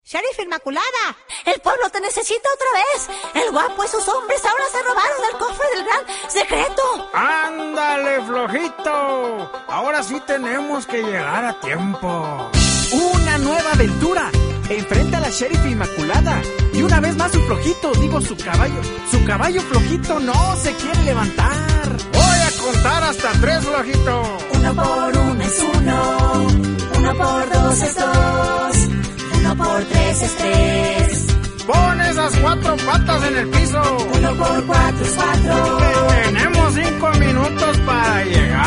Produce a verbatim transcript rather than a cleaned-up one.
Sheriff Inmaculada, el pueblo te necesita otra vez. El guapo y sus hombres ahora se robaron el cofre del gran secreto. ¡Ándale, flojito! Ahora sí tenemos que llegar a tiempo. ¡Una nueva aventura! Enfrenta a la Sheriff Inmaculada. Y una vez más su flojito, digo su caballo. Su caballo flojito no se quiere levantar. Voy a contar hasta tres, flojito. Uno por uno es uno. Uno por dos es dos. Uno por tres es tres. Pon esas cuatro patas en el piso. Uno por cuatro es cuatro. Tenemos cinco minutos para llegar.